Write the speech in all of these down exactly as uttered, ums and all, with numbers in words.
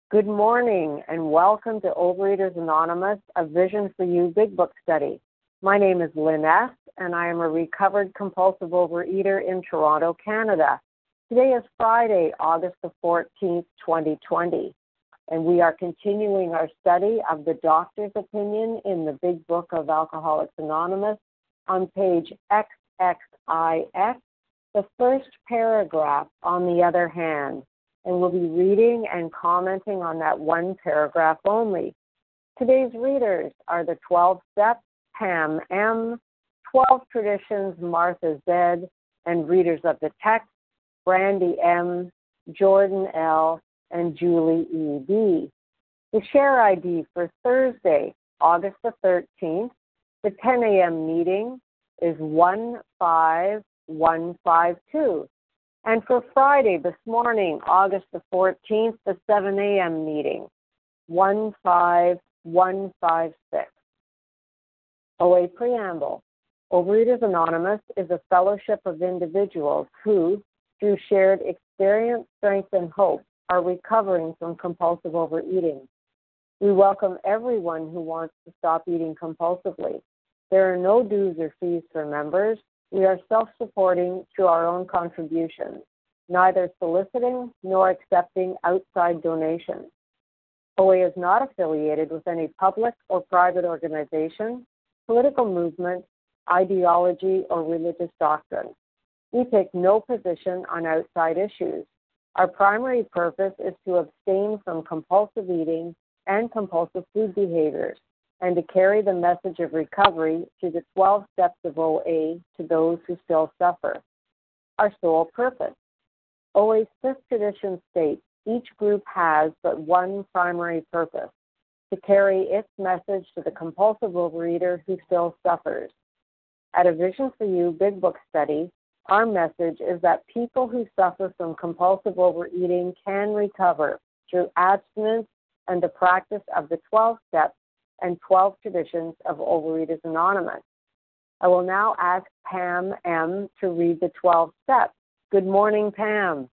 Good morning and welcome to Overeaters Anonymous, a Vision for You Big Book study. My name is Lynn S. and I am a recovered compulsive overeater in Toronto, Canada. Today is Friday, August the fourteenth, twenty twenty, and we are continuing our study of the doctor's opinion in the Big Book of Alcoholics Anonymous on page X X I X, the first paragraph on the other hand. And we'll be reading and commenting on that one paragraph only. Today's readers are the twelve Steps, Pam M., twelve Traditions, Martha Z., and readers of the text, Brandy M., Jordan L., and Julie E B. The share I D for Thursday, August the thirteenth, the ten a.m. meeting is one five one five two. And for Friday this morning, August the fourteenth, the seven a.m. meeting, one five one five six. O A Preamble. Overeaters Anonymous is a fellowship of individuals who, through shared experience, strength, and hope, are recovering from compulsive overeating. We welcome everyone who wants to stop eating compulsively. There are no dues or fees for members. We are self-supporting through our own contributions, neither soliciting nor accepting outside donations. O A is not affiliated with any public or private organization, political movement, ideology, or religious doctrine. We take no position on outside issues. Our primary purpose is to abstain from compulsive eating and compulsive food behaviors, and to carry the message of recovery through the twelve steps of O A to those who still suffer. Our sole purpose. O A's fifth tradition states each group has but one primary purpose, to carry its message to the compulsive overeater who still suffers. At a Vision for You Big Book study, our message is that people who suffer from compulsive overeating can recover through abstinence and the practice of the twelve steps and twelve traditions of Overeaters Anonymous. I will now ask Pam M. to read the twelve steps. Good morning, Pam.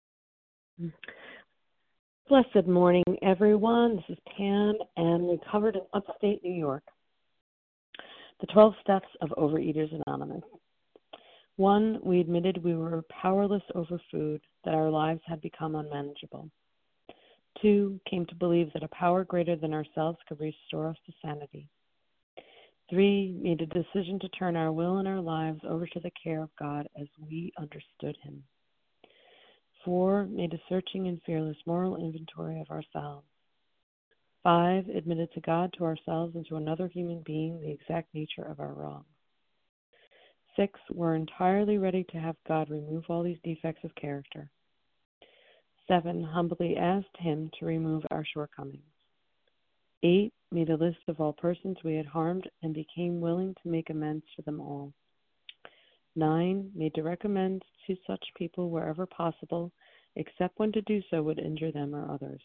Blessed morning, everyone. This is Pam M., recovered in upstate New York. The twelve steps of Overeaters Anonymous. One, we admitted we were powerless over food, that our lives had become unmanageable. Two, came to believe that a power greater than ourselves could restore us to sanity. Three, made a decision to turn our will and our lives over to the care of God as we understood Him. Four, made a searching and fearless moral inventory of ourselves. Five, admitted to God, to ourselves, and to another human being the exact nature of our wrongs. Six, were entirely ready to have God remove all these defects of character. Seven, humbly asked Him to remove our shortcomings. Eight, made a list of all persons we had harmed and became willing to make amends to them all. Nine, made direct amends to such people wherever possible, except when to do so would injure them or others.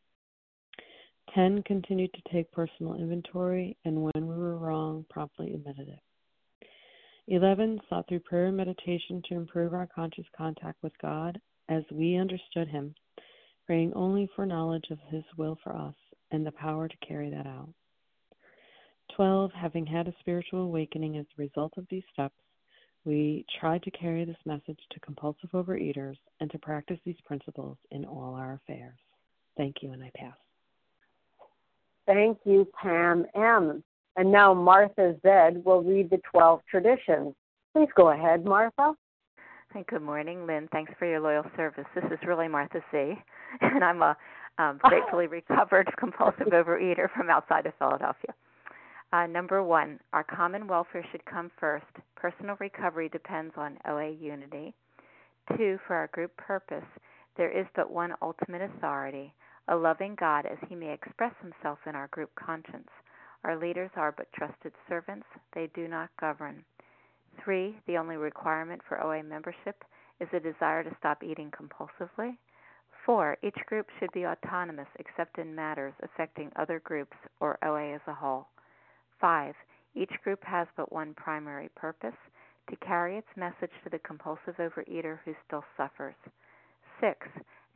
Ten, continued to take personal inventory, and when we were wrong, promptly admitted it. Eleven, sought through prayer and meditation to improve our conscious contact with God as we understood Him, praying only for knowledge of His will for us and the power to carry that out. Twelve, having had a spiritual awakening as a result of these steps, we tried to carry this message to compulsive overeaters and to practice these principles in all our affairs. Thank you, and I pass. Thank you, Pam M. And now Martha Z. will read the twelve traditions. Please go ahead, Martha. Good morning, Lynn. Thanks for your loyal service. This is really Martha C., and I'm a um, gratefully recovered compulsive overeater from outside of Philadelphia. Uh, number one, our common welfare should come first. Personal recovery depends on O A unity. Two, for our group purpose, there is but one ultimate authority, a loving God as He may express Himself in our group conscience. Our leaders are but trusted servants. They do not govern. Three, the only requirement for O A membership is a desire to stop eating compulsively. Four, each group should be autonomous except in matters affecting other groups or O A as a whole. Five, each group has but one primary purpose, to carry its message to the compulsive overeater who still suffers. Six,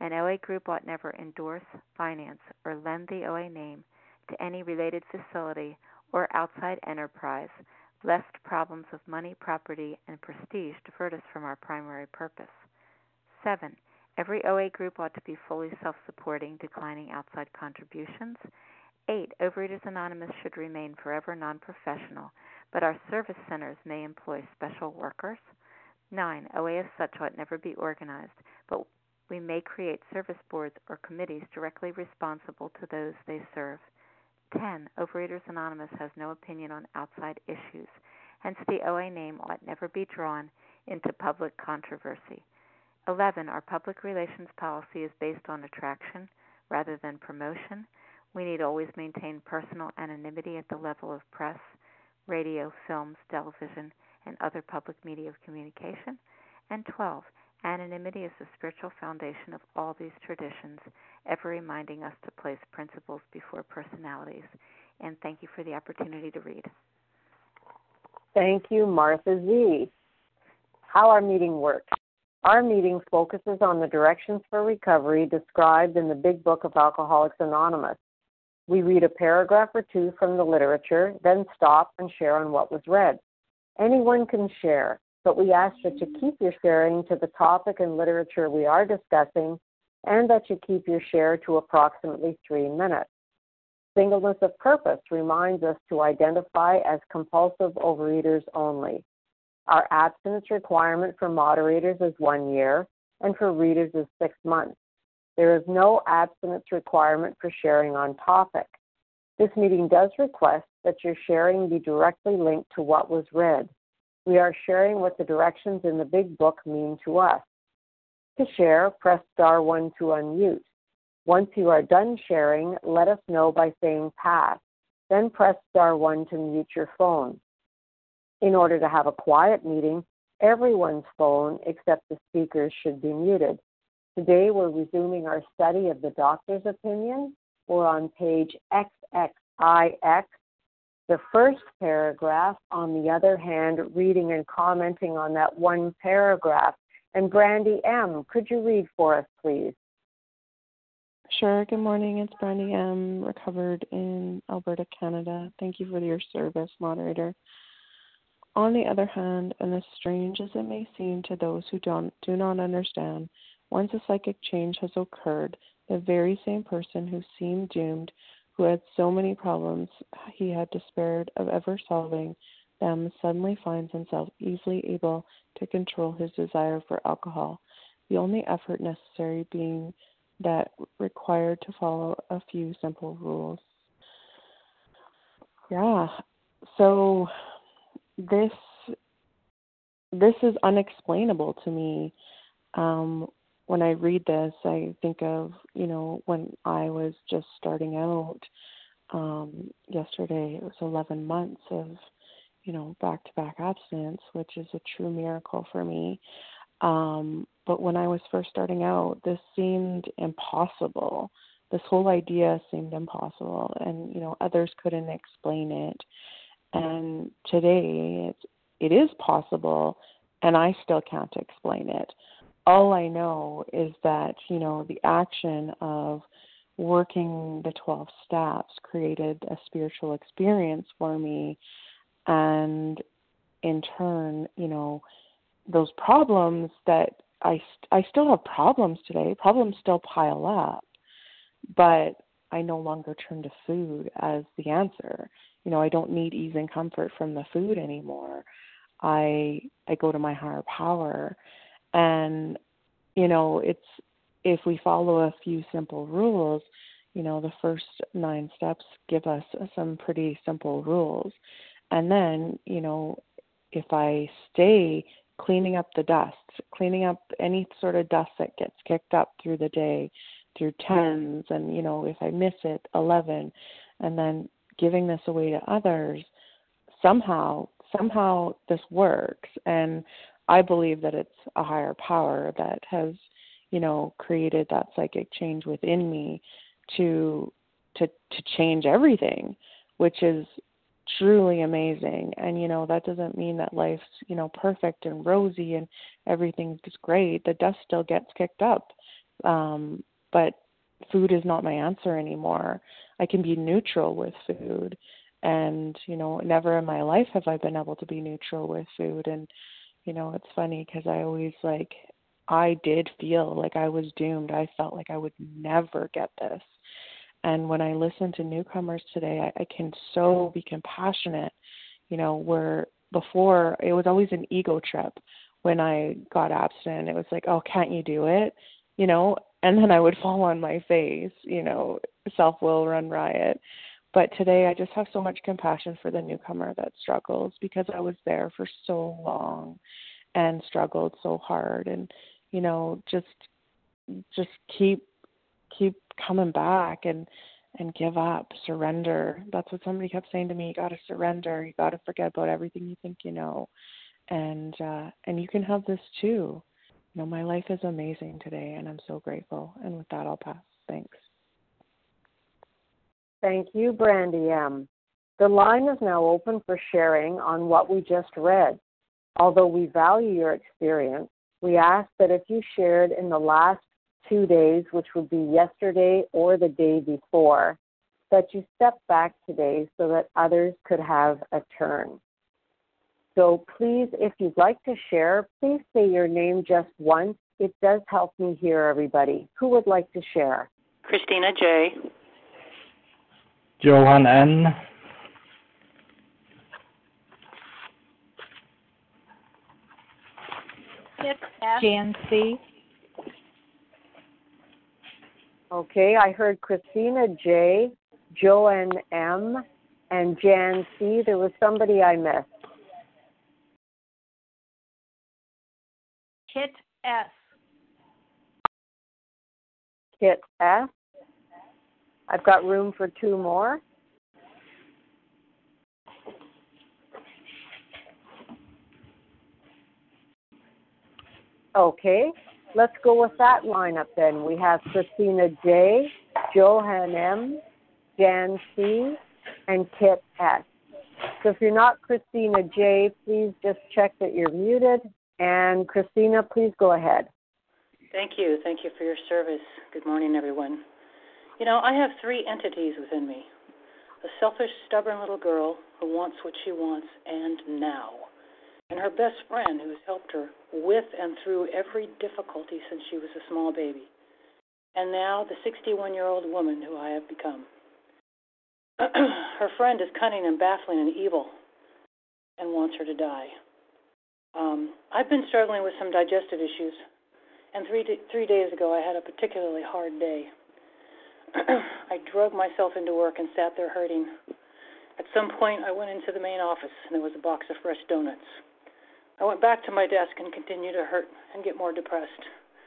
An O A group ought never endorse, finance, or lend the O A name to any related facility or outside enterprise, lest problems of money, property, and prestige divert us from our primary purpose. Seven, every O A group ought to be fully self-supporting, declining outside contributions. Eight, Overeaters Anonymous should remain forever non-professional, but our service centers may employ special workers. Nine, O A as such ought never be organized, but we may create service boards or committees directly responsible to those they serve. Ten, Overeaters Anonymous has no opinion on outside issues, hence the O A name ought never be drawn into public controversy. Eleven, our public relations policy is based on attraction rather than promotion. We need always maintain personal anonymity at the level of press, radio, films, television, and other public media of communication. And twelve, anonymity is the spiritual foundation of all these traditions, ever reminding us to place principles before personalities. And thank you for the opportunity to read. Thank you, Martha Z. How our meeting works. Our meeting focuses on the directions for recovery described in the Big Book of Alcoholics Anonymous. We read a paragraph or two from the literature, then stop and share on what was read. Anyone can share, but we ask that you keep your sharing to the topic and literature we are discussing, and that you keep your share to approximately three minutes. Singleness of purpose reminds us to identify as compulsive overeaters only. Our abstinence requirement for moderators is one year, and for readers is six months. There is no abstinence requirement for sharing on topic. This meeting does request that your sharing be directly linked to what was read. We are sharing what the directions in the Big Book mean to us. To share, press star one to unmute. Once you are done sharing, let us know by saying pass. Then press star one to mute your phone. In order to have a quiet meeting, everyone's phone except the speakers should be muted. Today we're resuming our study of the doctor's opinion. We're on page X X I X. The first paragraph, on the other hand, reading and commenting on that one paragraph. And Brandy M., could you read for us, please? Sure. Good morning. It's Brandy M., recovered in Alberta, Canada. Thank you for your service, moderator. On the other hand, and as strange as it may seem to those who don't do not understand, once a psychic change has occurred, the very same person who seemed doomed, who had so many problems he had despaired of ever solving them, suddenly finds himself easily able to control his desire for alcohol, the only effort necessary being that required to follow a few simple rules. Yeah, so this this is unexplainable to me. Um, when I read this, I think of, you know, when I was just starting out um, yesterday. It was eleven months of, you know, back-to-back abstinence, which is a true miracle for me. Um, but when I was first starting out, this seemed impossible. This whole idea seemed impossible, and, you know, others couldn't explain it. And today, it's, it is possible, and I still can't explain it. All I know is that, you know, the action of working the twelve steps created a spiritual experience for me, and in turn, you know, those problems that I, I still have problems today, problems still pile up, but I no longer turn to food as the answer. You know, I don't need ease and comfort from the food anymore. I I go to my higher power. And, you know, it's, if we follow a few simple rules, you know, the first nine steps give us some pretty simple rules. And then, you know, if I stay cleaning up the dust, cleaning up any sort of dust that gets kicked up through the day, through tens, and, you know, if I miss it, eleven, and then giving this away to others, somehow, somehow this works. And I believe that it's a higher power that has, you know, created that psychic change within me to to to change everything, which is truly amazing. And, you know, that doesn't mean that life's, you know, perfect and rosy and everything's great. The dust still gets kicked up. Um, but food is not my answer anymore. I can be neutral with food. And, you know, never in my life have I been able to be neutral with food. And, you know, it's funny because I always, like, I did feel like I was doomed. I felt like I would never get this. And when I listen to newcomers today, I, I can so be compassionate, you know, where before it was always an ego trip when I got abstinent. It was like, oh, can't you do it? You know, and then I would fall on my face, you know, self-will run riot. But today I just have so much compassion for the newcomer that struggles because I was there for so long and struggled so hard. And, you know, just just keep keep coming back and and give up, surrender. That's what somebody kept saying to me. You got to surrender. You got to forget about everything you think you know. And uh, and you can have this too. You know, my life is amazing today, and I'm so grateful. And with that, I'll pass. Thanks. Thank you, Brandy M. The line is now open for sharing on what we just read. Although we value your experience, we ask that if you shared in the last two days, which would be yesterday or the day before, that you step back today so that others could have a turn. So please, if you'd like to share, please say your name just once. It does help me hear everybody. Who would like to share? Christina J. Johan N. Jan C. Okay, I heard Christina J, Joanne M, and Jan C. There was somebody I missed. Kit S. Kit S. I've got room for two more. Okay, let's go with that lineup then. We have Christina J, Johan M, Jan C, and Kit S. So if you're not Christina J, please just check that you're muted. And Christina, please go ahead. Thank you. Thank you for your service. Good morning, everyone. You know, I have three entities within me. A selfish, stubborn little girl who wants what she wants and now. And her best friend who has helped her with and through every difficulty since she was a small baby. And now the sixty-one-year-old woman who I have become. Her friend is cunning and baffling and evil and wants her to die. Um, I've been struggling with some digestive issues, and three, d- three days ago I had a particularly hard day. I drug myself into work and sat there hurting. At some point I went into the main office and there was a box of fresh donuts. I went back to my desk and continued to hurt and get more depressed.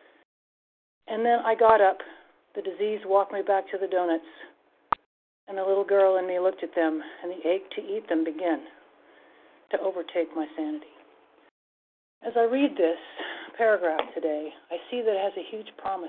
And then I got up, the disease walked me back to the donuts, and the little girl in me looked at them, and the ache to eat them began to overtake my sanity. As I read this paragraph today, I see that it has a huge promise,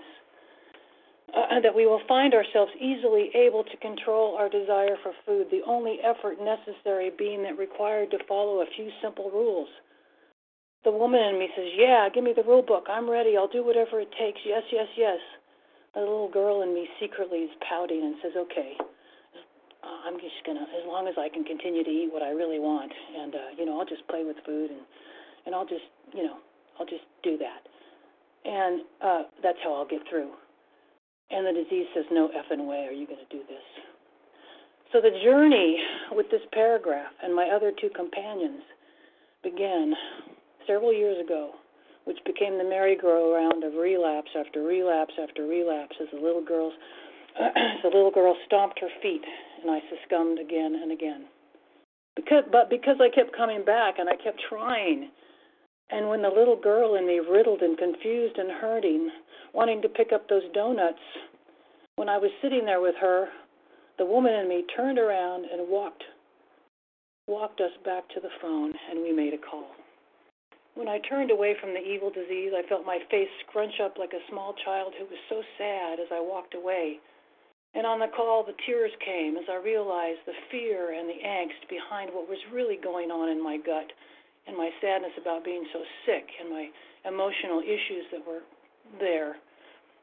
uh, that we will find ourselves easily able to control our desire for food, the only effort necessary being that required to follow a few simple rules. The woman in me says, yeah, give me the rule book. I'm ready. I'll do whatever it takes. Yes, yes, yes. The little girl in me secretly is pouting and says, okay, uh, I'm just going to, as long as I can continue to eat what I really want, and, uh, you know, I'll just play with food, and, and I'll just, you know, I'll just do that. And uh, that's how I'll get through. And the disease says, no effing way are you going to do this. So the journey with this paragraph and my other two companions began several years ago, which became the merry-go-round of relapse after relapse after relapse as the little girls, as the little girl stomped her feet, and I succumbed again and again. Because, but because I kept coming back and I kept trying, and when the little girl in me, riddled and confused and hurting, wanting to pick up those donuts, when I was sitting there with her, the woman in me turned around and walked, walked us back to the phone, and we made a call. When I turned away from the evil disease, I felt my face scrunch up like a small child who was so sad as I walked away. And on the call, the tears came as I realized the fear and the angst behind what was really going on in my gut, and my sadness about being so sick, and my emotional issues that were there.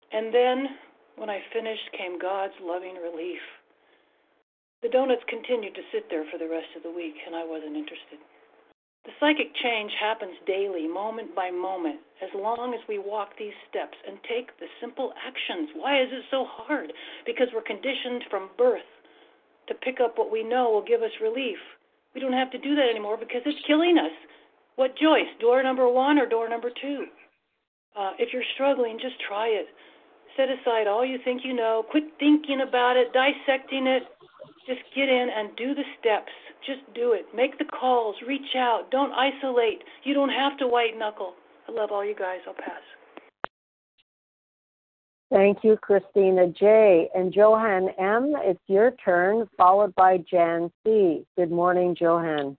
And then, when I finished, came God's loving relief. The donuts continued to sit there for the rest of the week, and I wasn't interested. The psychic change happens daily, moment by moment, as long as we walk these steps and take the simple actions. Why is it so hard? Because we're conditioned from birth to pick up what we know will give us relief. We don't have to do that anymore because it's killing us. What choice, door number one or door number two? Uh, if you're struggling, just try it. Set aside all you think you know. Quit thinking about it, dissecting it. Just get in and do the steps. Just do it. Make the calls. Reach out. Don't isolate. You don't have to white knuckle. I love all you guys. I'll pass. Thank you, Christina J. And Johan M., it's your turn, followed by Jan C. Good morning, Johan.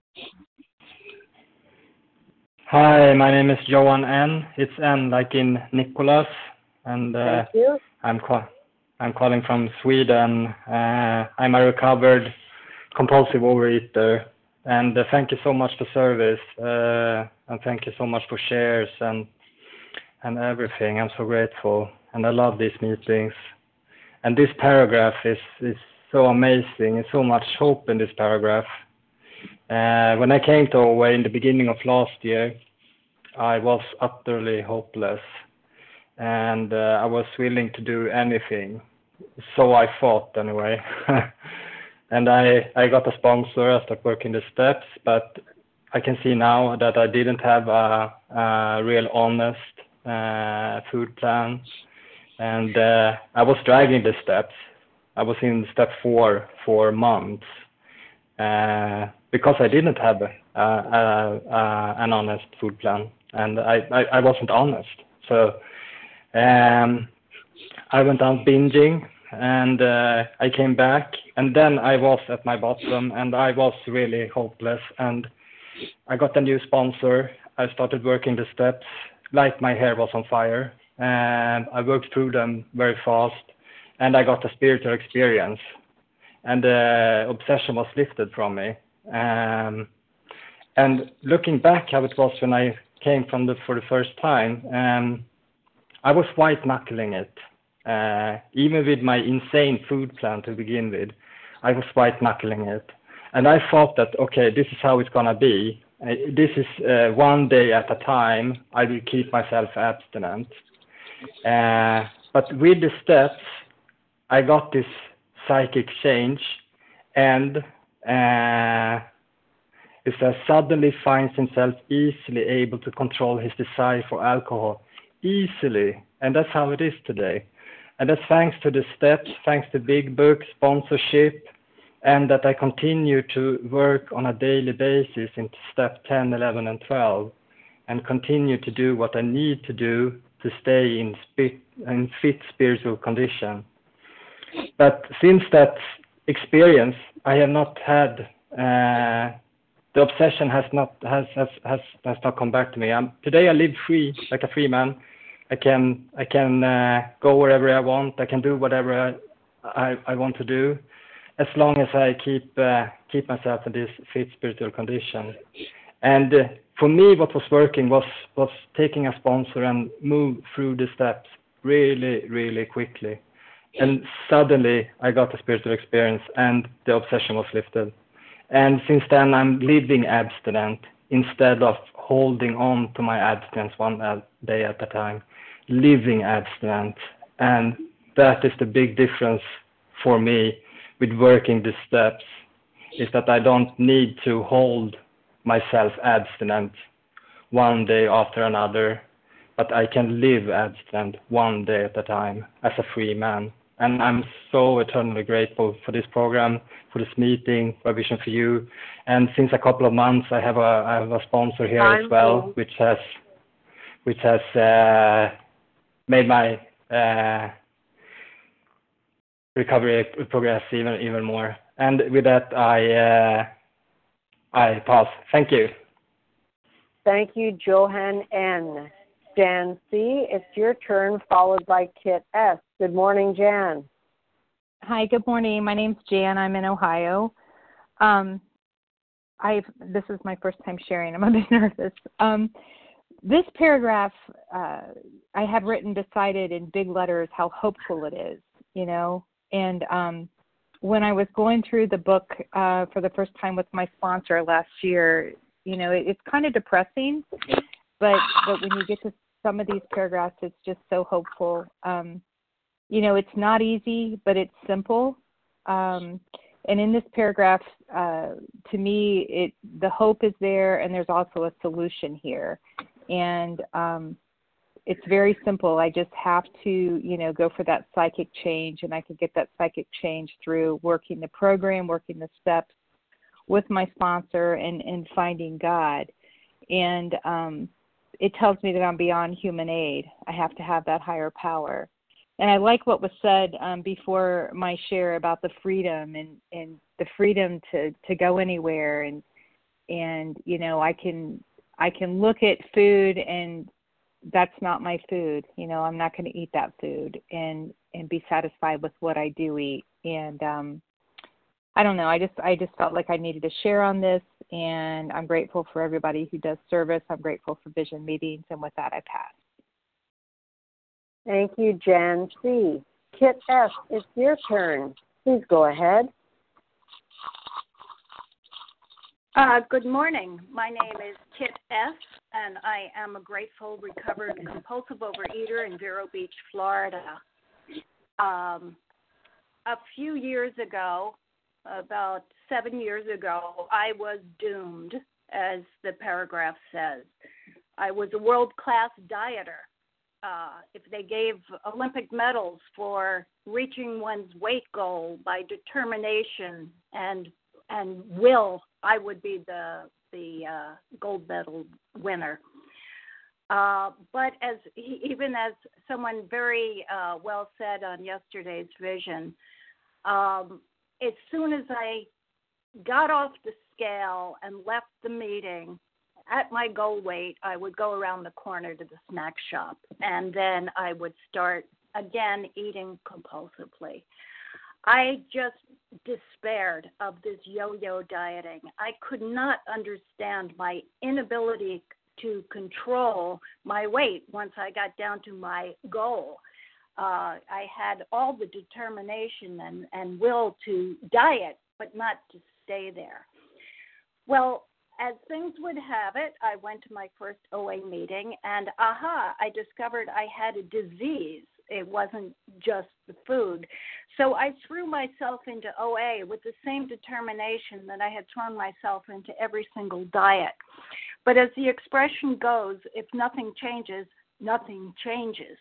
Hi, my name is Johan N. It's N like in Nicholas. And uh, Thank you. I'm, call- I'm calling from Sweden. Uh, I'm a recovered compulsive overeater. And uh, thank you so much for service. Uh, and thank you so much for shares and and everything. I'm so grateful. And I love these meetings. And this paragraph is, is so amazing. There's so much hope in this paragraph. Uh, when I came to O A in the beginning of last year, I was utterly hopeless. And uh, I was willing to do anything. So I thought anyway. And I, I got a sponsor. I started working the steps. But I can see now that I didn't have a, a real honest uh, food plan. And uh, I was dragging the steps. I was in step four for months uh, because I didn't have a, a, a, an honest food plan, and I, I, I wasn't honest. So um, I went out binging, and uh, I came back, and then I was at my bottom, and I was really hopeless. And I got a new sponsor. I started working the steps like my hair was on fire. And I worked through them very fast, and I got a spiritual experience, and the obsession was lifted from me. Um, and looking back how it was when I came from the for the first time, um, I was white knuckling it. Uh, even with my insane food plan to begin with, I was white knuckling it, and I thought that okay, this is how it's gonna be. Uh, this is uh, one day at a time. I will keep myself abstinent. Uh, but with the steps, I got this psychic change, and uh, it says suddenly finds himself easily able to control his desire for alcohol, easily, and that's how it is today. And that's thanks to the steps, thanks to Big Book, sponsorship, and that I continue to work on a daily basis in step ten, eleven, and twelve, and continue to do what I need to do to stay in, spit, in fit spiritual condition. But since that experience, I have not had, uh, the obsession has not has, has, has, has not come back to me. I'm, today I live free, like a free man. I can I can uh, go wherever I want. I can do whatever I, I, I want to do, as long as I keep uh, keep myself in this fit spiritual condition. And uh, for me, what was working was, was taking a sponsor and move through the steps really, really quickly. And suddenly I got a spiritual experience and the obsession was lifted. And since then I'm living abstinent instead of holding on to my abstinence one day at a time, living abstinent. And that is the big difference for me with working the steps, is that I don't need to hold myself abstinent one day after another, but I can live abstinent one day at a time as a free man. And I'm so eternally grateful for this program, for this meeting, for Vision for You. And since a couple of months, I have a I have a sponsor here I'm as well, cool. which has which has uh, made my uh, recovery progress even even more. And with that, I. Uh, I pass. Thank you. Thank you, Johan N. Jan C., it's your turn, followed by Kit S. Good morning, Jan. Hi, good morning. My name's Jan. I'm in Ohio. Um, I've this is my first time sharing. I'm a bit nervous. Um, this paragraph, uh, I have written beside it in big letters how hopeful it is, you know. And um, when I was going through the book uh, for the first time with my sponsor last year, you know, it, it's kind of depressing, but but when you get to some of these paragraphs, it's just so hopeful. Um, you know, it's not easy, but it's simple. Um, and in this paragraph, uh, to me, it the hope is there, and there's also a solution here. And um, it's very simple. I just have to, you know, go for that psychic change, and I can get that psychic change through working the program, working the steps with my sponsor, and, and finding God. And um, it tells me that I'm beyond human aid. I have to have that higher power. And I like what was said um, before my share about the freedom and, and the freedom to, to go anywhere. And, and, you know, I can, I can look at food and that's not my food. You know, I'm not going to eat that food and, and be satisfied with what I do eat. And um, I don't know. I just, I just felt like I needed to share on this, and I'm grateful for everybody who does service. I'm grateful for Vision Meetings. And with that, I pass. Thank you, Jan C. Kit S., it's your turn. Please go ahead. Uh, good morning. My name is Kit S., and I am a grateful, recovered, compulsive overeater in Vero Beach, Florida. Um, a few years ago, about seven years ago, I was doomed, as the paragraph says. I was a world-class dieter. Uh, if they gave Olympic medals for reaching one's weight goal by determination and and will, I would be the the uh, gold medal winner. Uh, but as even as someone very uh, well said on yesterday's Vision, um, as soon as I got off the scale and left the meeting at my goal weight, I would go around the corner to the snack shop, and then I would start again eating compulsively. I just despaired of this yo-yo dieting. I could not understand my inability to control my weight once I got down to my goal. Uh, I had all the determination and, and will to diet, but not to stay there. Well, as things would have it, I went to my first O A meeting, and aha, I discovered I had a disease. It wasn't just the food. So I threw myself into O A with the same determination that I had thrown myself into every single diet. But as the expression goes, if nothing changes, nothing changes.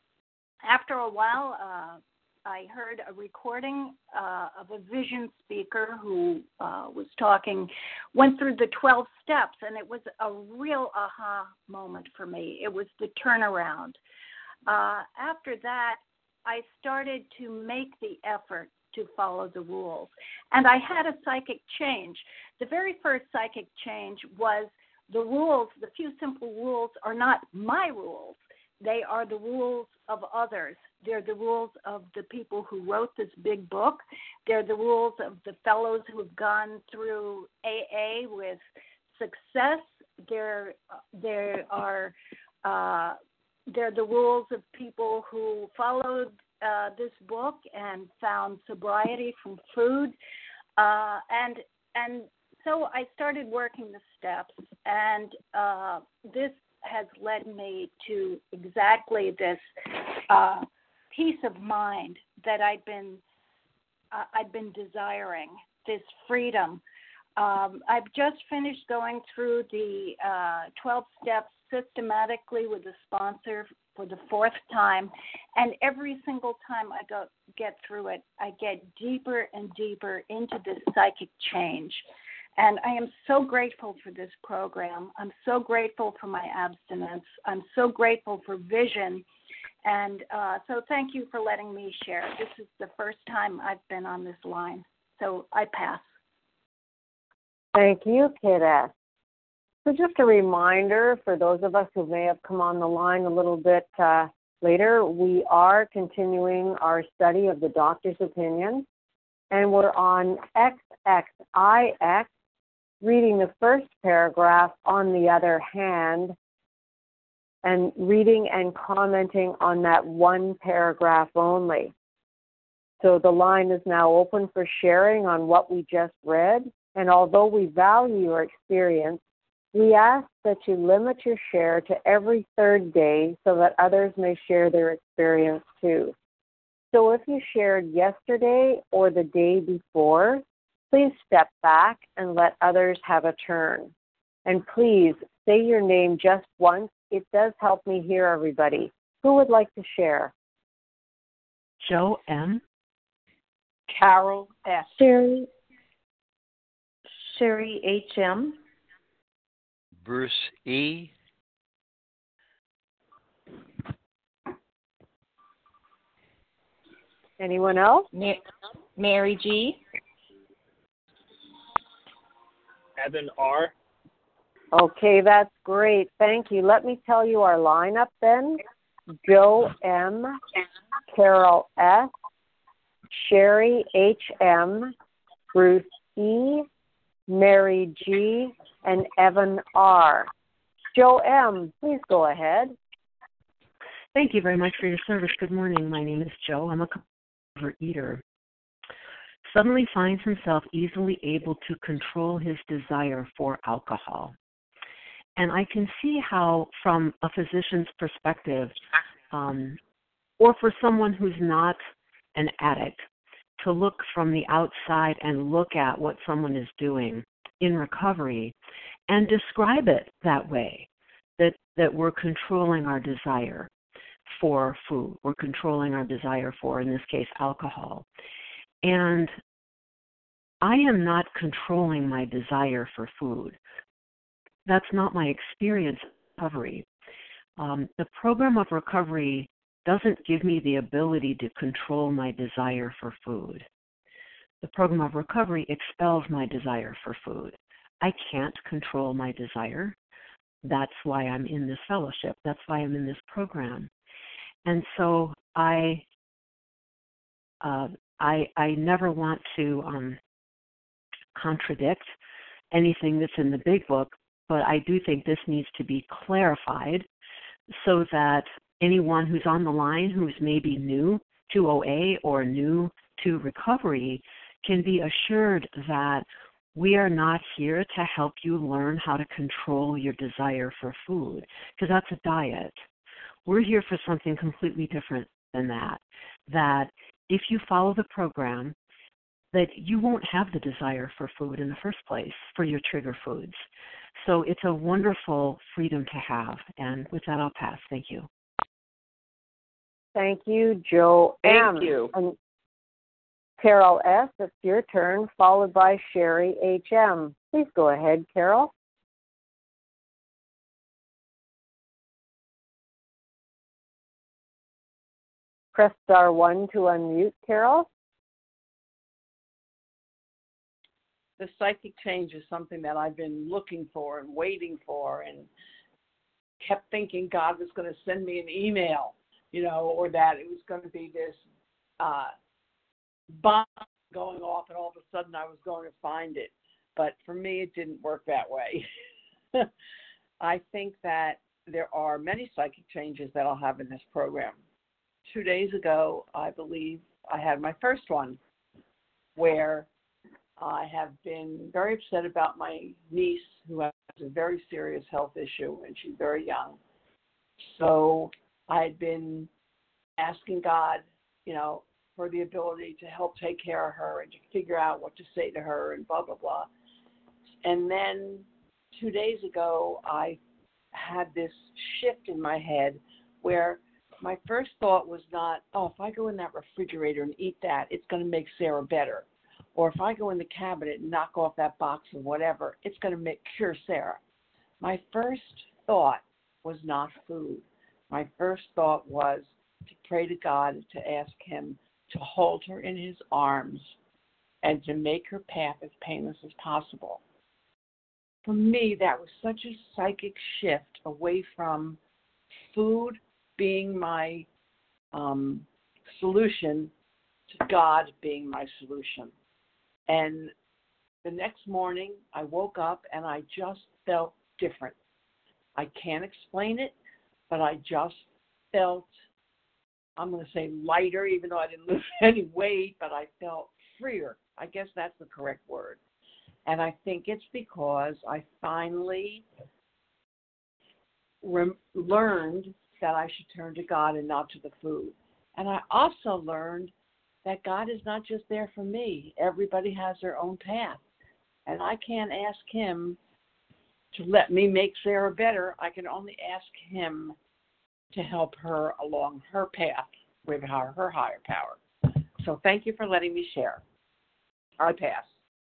After a while, uh, I heard a recording uh, of a Vision speaker who uh, was talking, went through the twelve steps, and it was a real aha moment for me. It was the turnaround. Uh, after that, I started to make the effort to follow the rules. And I had a psychic change. The very first psychic change was the rules, the few simple rules are not my rules. They are the rules of others. They're the rules of the people who wrote this big book. They're the rules of the fellows who have gone through A A with success. There, there are... Uh, They're the rules of people who followed uh, this book and found sobriety from food. Uh, and and so I started working the steps, and uh, this has led me to exactly this uh, peace of mind that I'd been uh, I'd been desiring, this freedom. Um, I've just finished going through the uh, twelve steps systematically with a sponsor for the fourth time, and every single time I go get through it, I get deeper and deeper into this psychic change. And I am so grateful for this program. I'm so grateful for my abstinence. I'm so grateful for Vision. And uh, so thank you for letting me share. This is the first time I've been on this line, so I pass. Thank you, Kit S. So just a reminder for those of us who may have come on the line a little bit uh, later, we are continuing our study of the doctor's opinion, and we're on X X I X, reading the first paragraph, on the other hand, and reading and commenting on that one paragraph only. So the line is now open for sharing on what we just read, and although we value your experience, we ask that you limit your share to every third day so that others may share their experience too. So if you shared yesterday or the day before, please step back and let others have a turn. And please say your name just once. It does help me hear everybody. Who would like to share? Joe M. Carol S. Sherry, Sherry H M. Bruce E. Anyone else? Mary G. Evan R. Okay, that's great. Thank you. Let me tell you our lineup then. Joe M., Carol S., Sherry H M, Bruce E., Mary G., and Evan R. Joe M., please go ahead. Thank you very much for your service. Good morning. My name is Joe. I'm a overeater. Suddenly finds himself easily able to control his desire for alcohol. And I can see how, from a physician's perspective, um, or for someone who's not an addict, to look from the outside and look at what someone is doing in recovery and describe it that way, that, that we're controlling our desire for food. We're controlling our desire for, in this case, alcohol. And I am not controlling my desire for food. That's not my experience of recovery. Um, the program of recovery doesn't give me the ability to control my desire for food. The program of recovery expels my desire for food. I can't control my desire. That's why I'm in this fellowship. That's why I'm in this program. And so I, uh, I, I never want to um, contradict anything that's in the big book, but I do think this needs to be clarified so that anyone who's on the line who's maybe new to O A or new to recovery can be assured that we are not here to help you learn how to control your desire for food, because that's a diet. We're here for something completely different than that, that if you follow the program, that you won't have the desire for food in the first place, for your trigger foods. So it's a wonderful freedom to have. And with that, I'll pass. Thank you. Thank you, Joe M. Thank you. And Carol S., it's your turn, followed by Sherry H M. Please go ahead, Carol. Press star one to unmute, Carol. The psychic change is something that I've been looking for and waiting for, and kept thinking God was going to send me an email, you know, or that it was going to be this uh, bomb going off, and all of a sudden I was going to find it. But for me, it didn't work that way. I think that there are many psychic changes that I'll have in this program. Two days ago, I believe I had my first one, where I have been very upset about my niece, who has a very serious health issue, and she's very young. So I had been asking God, you know, for the ability to help take care of her and to figure out what to say to her and blah, blah, blah. And then two days ago, I had this shift in my head where my first thought was not, oh, if I go in that refrigerator and eat that, it's going to make Sarah better. Or if I go in the cabinet and knock off that box of whatever, it's going to make cure Sarah. My first thought was not food. My first thought was to pray to God, to ask him to hold her in his arms and to make her path as painless as possible. For me, that was such a psychic shift away from food being my um, solution to God being my solution. And the next morning, I woke up and I just felt different. I can't explain it, but I just felt, I'm going to say lighter, even though I didn't lose any weight, but I felt freer. I guess that's the correct word. And I think it's because I finally re- learned that I should turn to God and not to the food. And I also learned that God is not just there for me. Everybody has their own path. And I can't ask him to let me make Sarah better. I can only ask him to help her along her path with her, her higher power. So thank you for letting me share. I pass.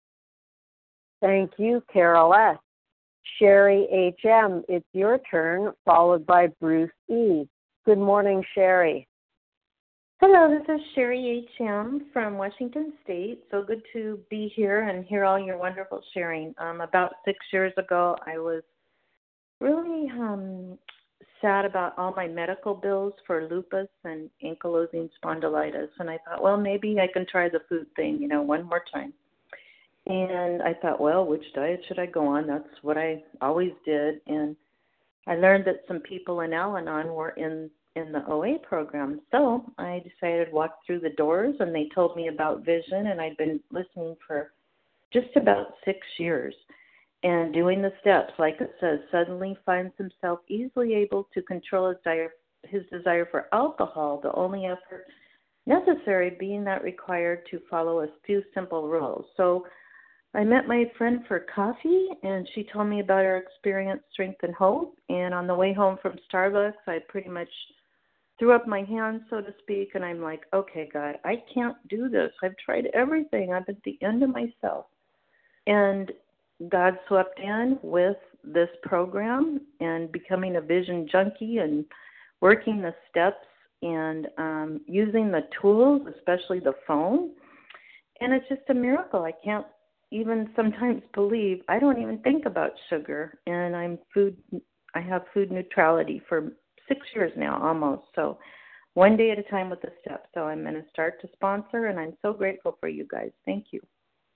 Thank you, Carol S. Sherry H M, it's your turn, followed by Bruce E. Good morning, Sherry. Hello, this is Sherry H M from Washington State. So good to be here and hear all your wonderful sharing. Um, about six years ago, I was really um, sad about all my medical bills for lupus and ankylosing spondylitis. And I thought, well, maybe I can try the food thing, you know, one more time. And I thought, well, which diet should I go on? That's what I always did. And I learned that some people in Al-Anon were in, in the O A program. So I decided to walk through the doors, and they told me about vision, and I'd been listening for just about six years and doing the steps. Like it says, suddenly finds himself easily able to control his desire, his desire for alcohol, the only effort necessary being that required to follow a few simple rules. So I met my friend for coffee, and she told me about her experience, strength, and hope. And on the way home from Starbucks, I pretty much threw up my hands, so to speak, and I'm like, okay, God, I can't do this. I've tried everything. I'm at the end of myself. And God swept in with this program and becoming a vision junkie and working the steps and um, using the tools, especially the phone. And it's just a miracle. I can't even sometimes believe. I don't even think about sugar, and I'm food. I have food neutrality for six years now, almost. So one day at a time with the steps. So I'm going to start to sponsor, and I'm so grateful for you guys. Thank you.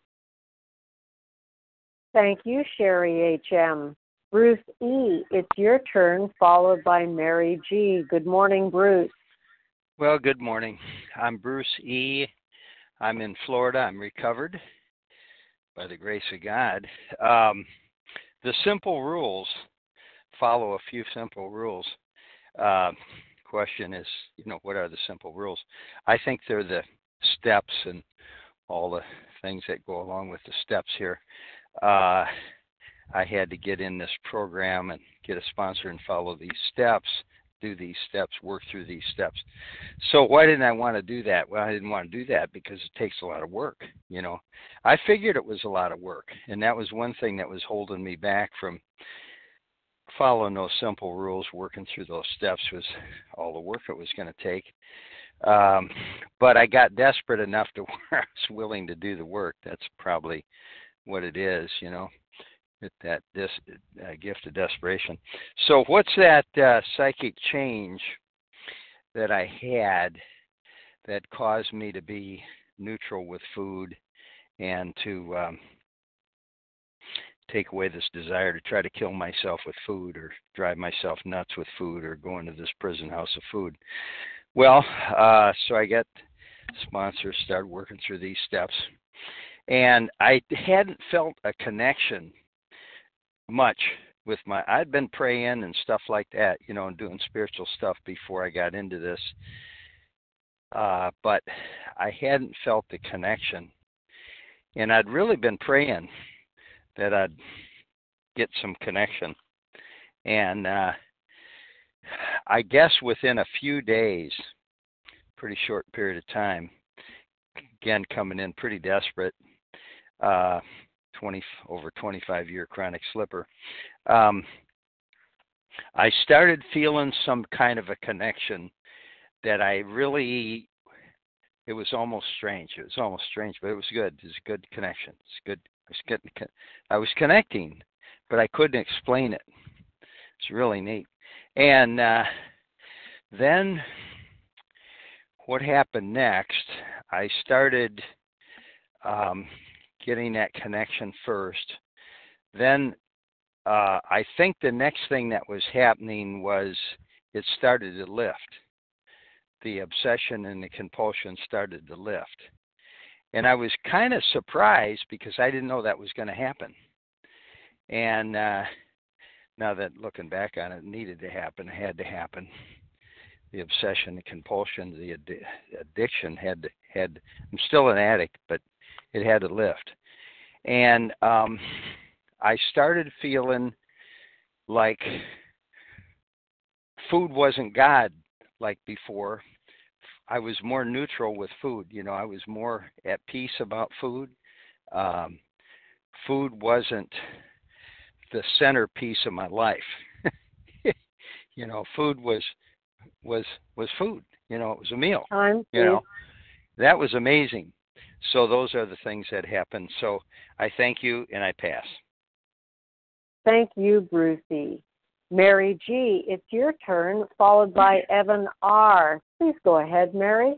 Thank you, Sherry H M. Bruce E., it's your turn, followed by Mary G. Good morning, Bruce. Well, good morning. I'm Bruce E. I'm in Florida. I'm recovered by the grace of God. Um, the simple rules, follow a few simple rules. Uh, question is, you know, what are the simple rules? I think they're the steps and all the things that go along with the steps here. Uh, I had to get in this program and get a sponsor and follow these steps, do these steps, work through these steps. So why didn't I want to do that? Well, I didn't want to do that because it takes a lot of work, you know. I figured it was a lot of work, and that was one thing that was holding me back from following those simple rules, working through those steps was all the work it was going to take. Um, but I got desperate enough to where I was willing to do the work. That's probably what it is, you know. That this uh, gift of desperation. So what's that uh, psychic change that I had that caused me to be neutral with food and to um, take away this desire to try to kill myself with food or drive myself nuts with food or go into this prison house of food? Well, uh, so I got sponsors, started working through these steps, and I hadn't felt a connection much with my, I'd been praying and stuff like that, you know, and doing spiritual stuff before I got into this. Uh, but I hadn't felt the connection. And I'd really been praying that I'd get some connection. And uh, I guess within a few days, pretty short period of time, again, coming in pretty desperate, uh, twenty over twenty-five year chronic slipper, um, I started feeling some kind of a connection that I really, it was almost strange. It was almost strange, but it was good. It was a good connection. It's good. I was getting, I was connecting, but I couldn't explain it. It's really neat. And uh, then what happened next, I started um, getting that connection first. Then uh, I think the next thing that was happening was it started to lift. The obsession and the compulsion started to lift. And I was kind of surprised because I didn't know that was going to happen. And uh, now that looking back on it, it needed to happen, it had to happen. The obsession, the compulsion, the ad- addiction had to, had. I'm still an addict, but it had to lift. And um, I started feeling like food wasn't God like before. I was more neutral with food. You know, I was more at peace about food. Um, food wasn't the centerpiece of my life. You know, food was was was food. You know, it was a meal. Time, you know, that was amazing. So those are the things that happened. So I thank you, and I pass. Thank you, Brucey. Mary G., it's your turn, followed by Evan R. Please go ahead, Mary.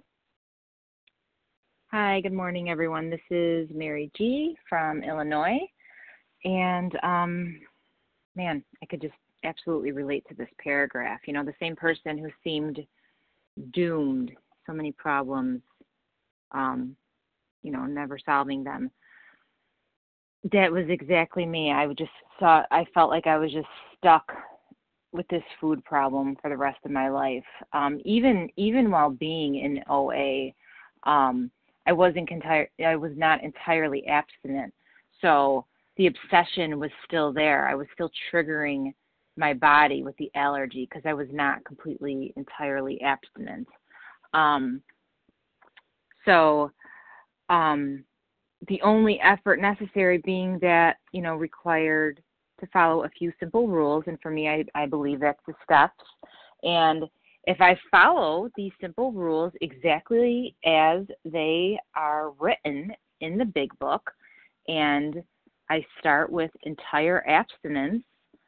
Hi, good morning, everyone. This is Mary G. from Illinois. And, um, man, I could just absolutely relate to this paragraph. You know, the same person who seemed doomed, so many problems, um, you know, never solving them. That was exactly me. I just thought, I felt like I was just stuck with this food problem for the rest of my life. Um, even even while being in O A, um, I wasn't entire, I was not entirely abstinent. So the obsession was still there. I was still triggering my body with the allergy because I was not completely entirely abstinent. Um, so um, the only effort necessary being that, you know, required to follow a few simple rules, and for me, I, I believe that's the steps. And if I follow these simple rules exactly as they are written in the big book, and I start with entire abstinence,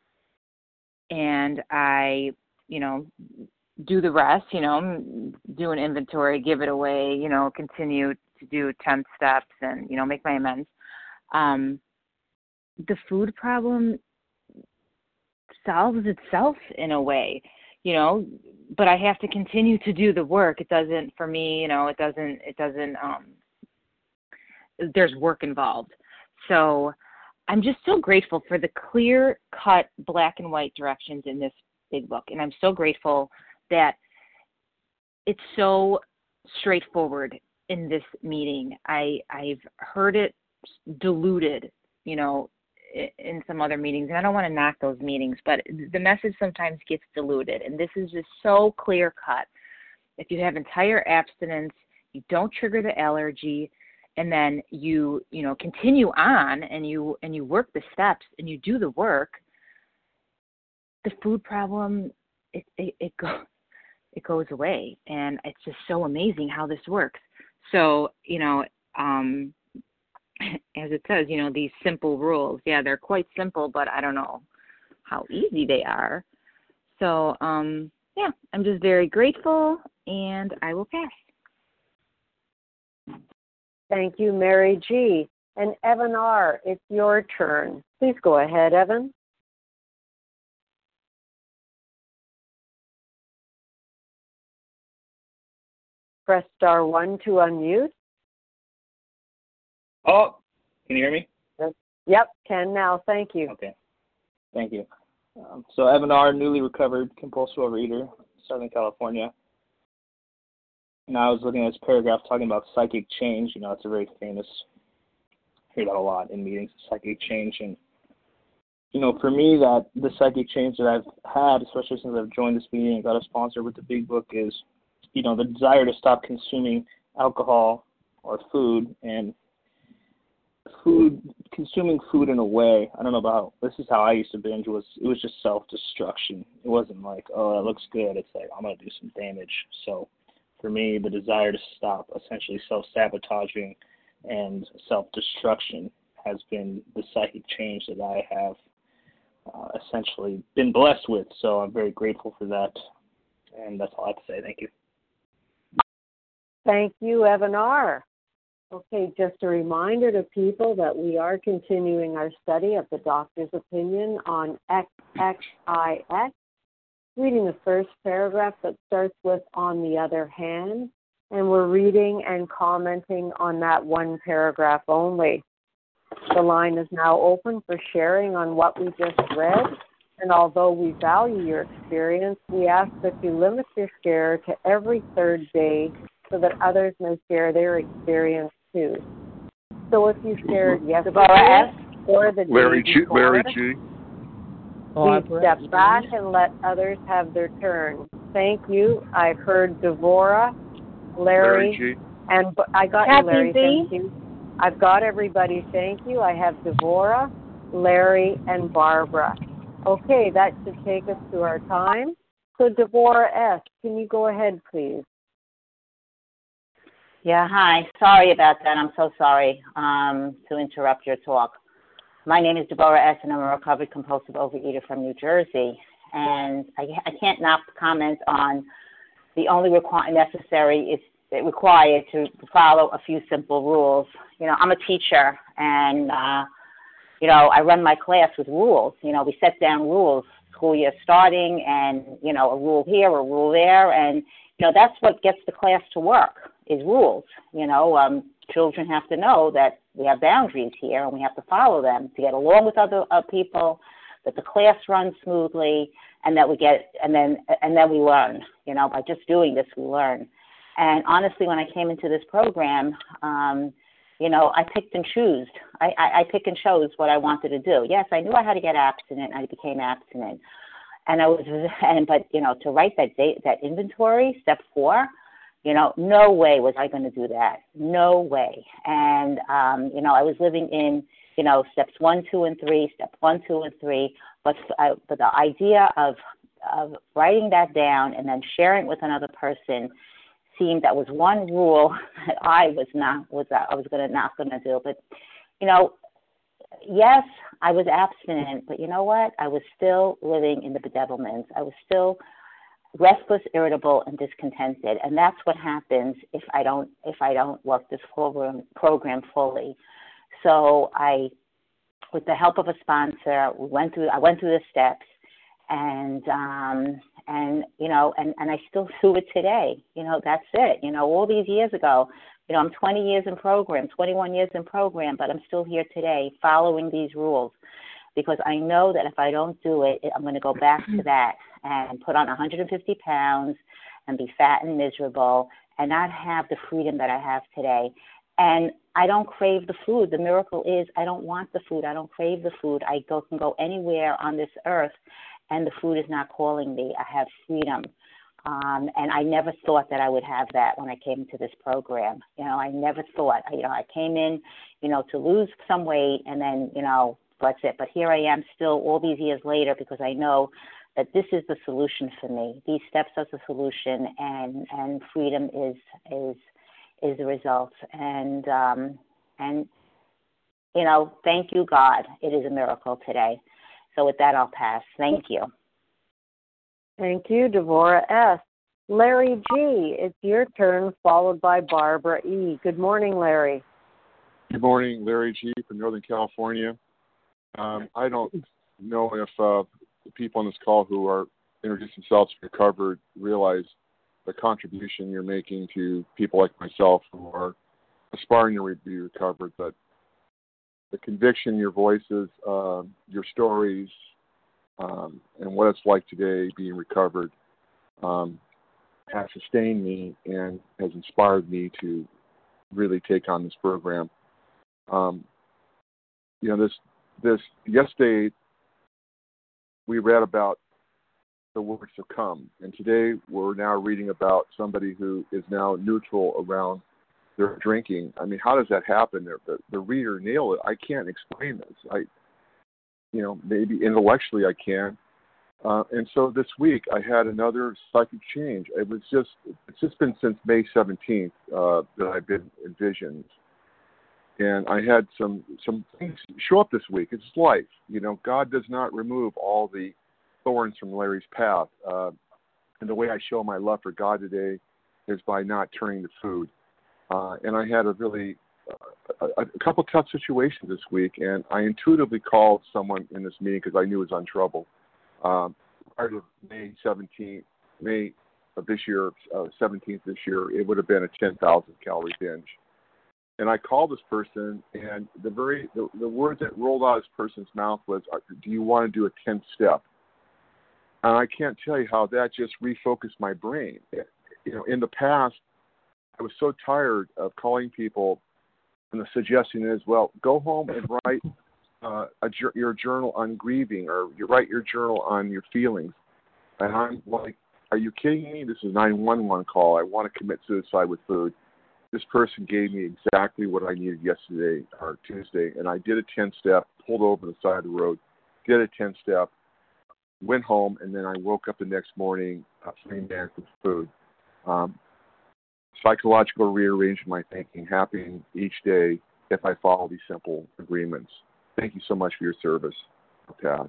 and I, you know, do the rest, you know, do an inventory, give it away, you know, continue to do ten steps and, you know, make my amends. Um, the food problem solves itself in a way, you know, but I have to continue to do the work. It doesn't, for me, you know, it doesn't, it doesn't, um, there's work involved. So I'm just so grateful for the clear cut black and white directions in this big book. And I'm so grateful that it's so straightforward in this meeting. I, I've heard it diluted, you know, in some other meetings, and I don't want to knock those meetings, but the message sometimes gets diluted, and this is just so clear cut. If you have entire abstinence, you don't trigger the allergy, and then you, you know, continue on and you and you work the steps and you do the work, the food problem it it, it goes it goes away, and it's just so amazing how this works. So, you know, um, as it says, you know, these simple rules, yeah, they're quite simple, but I don't know how easy they are. So, um, yeah, I'm just very grateful, and I will pass. Thank you, Mary G. And Evan R., it's your turn. Please go ahead, Evan. Press star one to unmute. Oh, can you hear me? Yep, can now. Thank you. Okay. Thank you. Um, so Evan R., newly recovered compulsive overeater, Southern California. And I was looking at this paragraph talking about psychic change. You know, it's a very famous, I hear that a lot in meetings, psychic change. And, you know, for me, that the psychic change that I've had, especially since I've joined this meeting and got a sponsor with the big book, is, you know, the desire to stop consuming alcohol or food, and food, consuming food in a way, I don't know about, this is how I used to binge, was it was just self-destruction. It wasn't like, oh, that looks good. It's like, I'm going to do some damage. So for me, the desire to stop essentially self-sabotaging and self-destruction has been the psychic change that I have uh, essentially been blessed with. So I'm very grateful for that. And that's all I have to say. Thank you. Thank you, Evan R. Okay, just a reminder to people that we are continuing our study of the doctor's opinion on X X I X, reading the first paragraph that starts with "on the other hand," and we're reading and commenting on that one paragraph only. The line is now open for sharing on what we just read, and although we value your experience, we ask that you limit your share to every third day so that others may share their experience too. So if you shared yesterday or the Larry day G. before, Larry G. please step back and let others have their turn. Thank you. I've heard Devora, Larry, Larry G. and I got Kathy you, Larry. Z. Thank you. I've got everybody. Thank you. I have Devora, Larry, and Barbara. Okay, that should take us to our time. So Devora S., can you go ahead, please? Yeah, hi. Sorry about that. I'm so sorry um, to interrupt your talk. My name is Deborah S., and I'm a recovered compulsive overeater from New Jersey. And I, I can't not comment on the only requ- necessary is required to follow a few simple rules. You know, I'm a teacher, and, uh, you know, I run my class with rules. You know, we set down rules, school year starting, and, you know, a rule here, a rule there. And, you know, that's what gets the class to work. Is rules. You know, um, children have to know that we have boundaries here and we have to follow them to get along with other uh, people, that the class runs smoothly, and that we get, and then and then we learn. You know, by just doing this, we learn. And honestly, when I came into this program, um, you know, I picked and chose. I, I, I pick and chose what I wanted to do. Yes, I knew I had to get abstinent. I became abstinent, and I was, and but you know, to write that date, that inventory, step four. You know, no way was I going to do that. No way. And, um, you know, I was living in, you know, steps one, two, and three, step one, two, and three. But, uh, but the idea of, of writing that down and then sharing it with another person seemed that was one rule that I was not, was I was going to not going to do. But, you know, yes, I was abstinent, but you know what? I was still living in the bedevilments. I was still restless, irritable, and discontented, and that's what happens if I don't if I don't work this program program fully. So I, with the help of a sponsor, we went through I went through the steps, and um, and you know, and, and I still do it today. You know, that's it. You know, all these years ago, you know, I'm twenty years in program, twenty-one years in program, but I'm still here today following these rules. Because I know that if I don't do it, I'm going to go back to that and put on one hundred fifty pounds and be fat and miserable and not have the freedom that I have today. And I don't crave the food. The miracle is I don't want the food. I don't crave the food. I go, can go anywhere on this earth, and the food is not calling me. I have freedom. Um, and I never thought that I would have that when I came into this program. You know, I never thought. You know, I came in, you know, to lose some weight, and then, you know, that's it. But here I am still all these years later because I know that this is the solution for me. These steps are the solution, and, and freedom is is is the result. And um, and you know, thank you, God. It is a miracle today. So with that, I'll pass. Thank you. Thank you, Devora S. Larry G., it's your turn, followed by Barbara E. Good morning, Larry. Good morning, Larry G. from Northern California. Um, I don't know if uh, the people on this call who are introducing themselves to recovered realize the contribution you're making to people like myself who are aspiring to be recovered, but the conviction, your voices, uh, your stories, um, and what it's like today being recovered um, has sustained me and has inspired me to really take on this program. Um, you know, this This yesterday we read about the word succumb, and today we're now reading about somebody who is now neutral around their drinking. I mean, how does that happen? The, the reader nailed it. I can't explain this. I, you know, maybe intellectually I can. Uh, and so this week I had another psychic change. It was just it's just been since May seventeenth uh, that I've been envisioned. And I had some, some things show up this week. It's life. You know, God does not remove all the thorns from Larry's path. Uh, and the way I show my love for God today is by not turning to food. Uh, and I had a really, uh, a, a couple tough situations this week, and I intuitively called someone in this meeting because I knew it was on trouble. Um, prior to May seventeenth, May of this year, uh, seventeenth this year, it would have been a ten thousand calorie binge. And I called this person, and the very the, the word that rolled out of this person's mouth was, "Do you want to do a ten step?" And I can't tell you how that just refocused my brain. You know, in the past, I was so tired of calling people, and the suggestion is, well, go home and write uh, a, your journal on grieving, or you write your journal on your feelings. And I'm like, are you kidding me? This is a nine one one call. I want to commit suicide with food. This person gave me exactly what I needed yesterday or Tuesday, and I did a ten-step, pulled over the side of the road, did a ten-step, went home, and then I woke up the next morning uh, same man with food. Um, psychological rearranging my thinking, happening each day if I follow these simple agreements. Thank you so much for your service. I'll pass.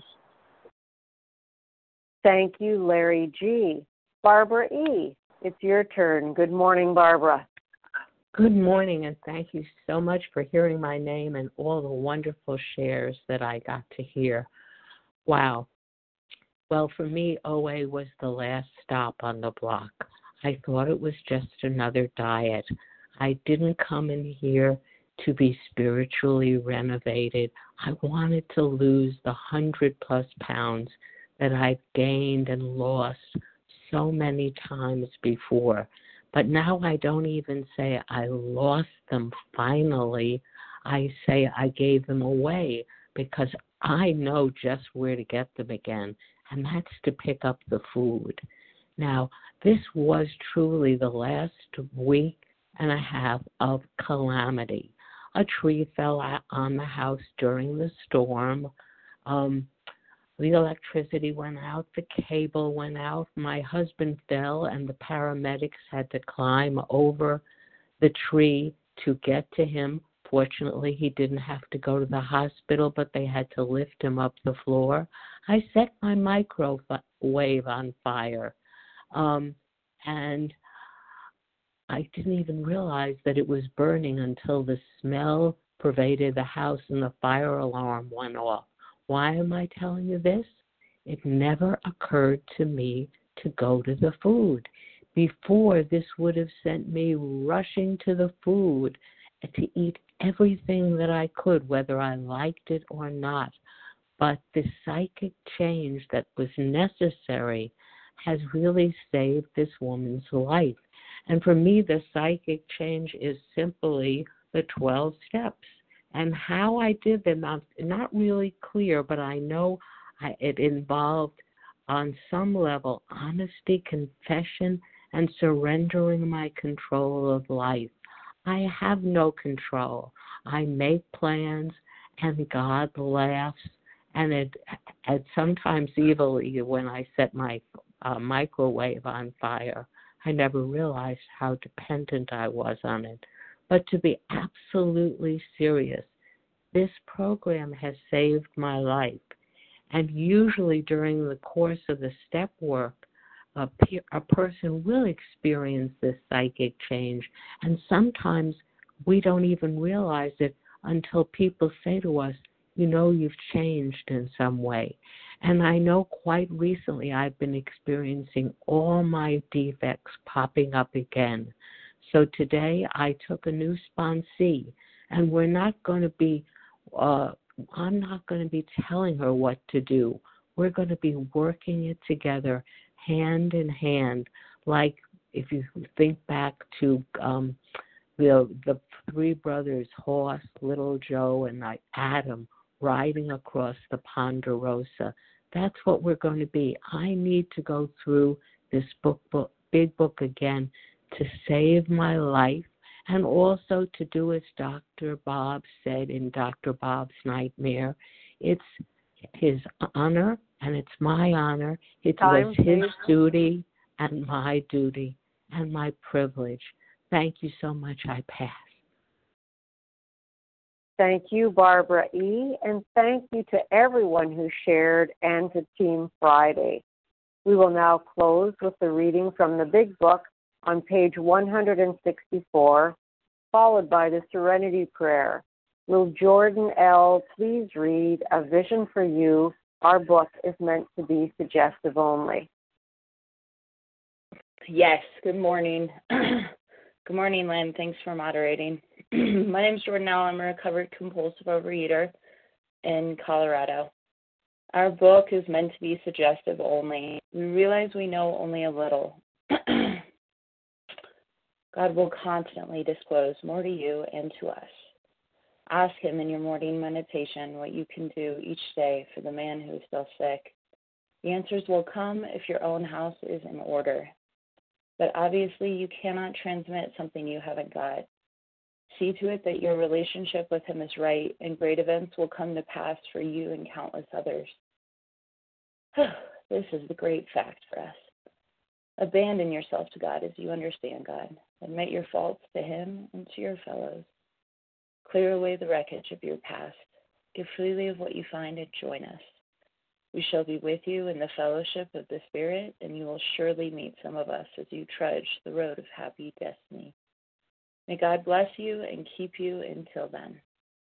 Thank you, Larry G. Barbara E., it's your turn. Good morning, Barbara. Good morning, and thank you so much for hearing my name and all the wonderful shares that I got to hear. Wow. Well, for me, O A was the last stop on the block. I thought it was just another diet. I didn't come in here to be spiritually renovated. I wanted to lose the hundred plus pounds that I've gained and lost so many times before. But now I don't even say I lost them finally. I say I gave them away because I know just where to get them again, and that's to pick up the food. Now, this was truly the last week and a half of calamity. A tree fell out on the house during the storm. Um, the electricity went out. The cable went out. My husband fell, and the paramedics had to climb over the tree to get to him. Fortunately, he didn't have to go to the hospital, but they had to lift him up the floor. I set my microwave on fire, um, and I didn't even realize that it was burning until the smell pervaded the house and the fire alarm went off. Why am I telling you this? It never occurred to me to go to the food. Before, this would have sent me rushing to the food to eat everything that I could, whether I liked it or not. But the psychic change that was necessary has really saved this woman's life. And for me, the psychic change is simply the twelve steps. And how I did them, I'm not really clear, but I know I, it involved, on some level, honesty, confession, and surrendering my control of life. I have no control. I make plans, and God laughs, and it, it sometimes evilly when I set my uh, microwave on fire. I never realized how dependent I was on it. But to be absolutely serious, this program has saved my life. And usually during the course of the step work, a, pe- a person will experience this psychic change. And sometimes we don't even realize it until people say to us, you know, you've changed in some way. And I know quite recently I've been experiencing all my defects popping up again. So today I took a new sponsee, and we're not going to be, uh, I'm not going to be telling her what to do. We're going to be working it together hand in hand, like if you think back to um, the the three brothers, Horse, Little Joe, and Adam, riding across the Ponderosa. That's what we're going to be. I need to go through this book, book, big book again to save my life, and also to do as Doctor Bob said in Doctor Bob's Nightmare. It's his honor, and it's my honor. It Time, was his please. duty and my duty and my privilege. Thank you so much. I pass. Thank you, Barbara E., and thank you to everyone who shared and to Team Friday. We will now close with the reading from the Big Book on page one hundred sixty-four, followed by the Serenity Prayer. Will Jordan L. please read A Vision for You our book is meant to be suggestive only? Yes, good morning. Good morning, Lynn. Thanks for moderating. My name is Jordanelle. I'm a recovered compulsive overeater in Colorado. Our book is meant to be suggestive only. We realize we know only a little. God will constantly disclose more to you and to us. Ask him in your morning meditation what you can do each day for the man who is still sick. The answers will come if your own house is in order. But obviously you cannot transmit something you haven't got. See to it that your relationship with him is right, and great events will come to pass for you and countless others. This is the great fact for us. Abandon yourself to God as you understand God. Admit your faults to him and to your fellows. Clear away the wreckage of your past. Give freely of what you find and join us. We shall be with you in the fellowship of the Spirit, and you will surely meet some of us as you trudge the road of happy destiny. May God bless you and keep you until then.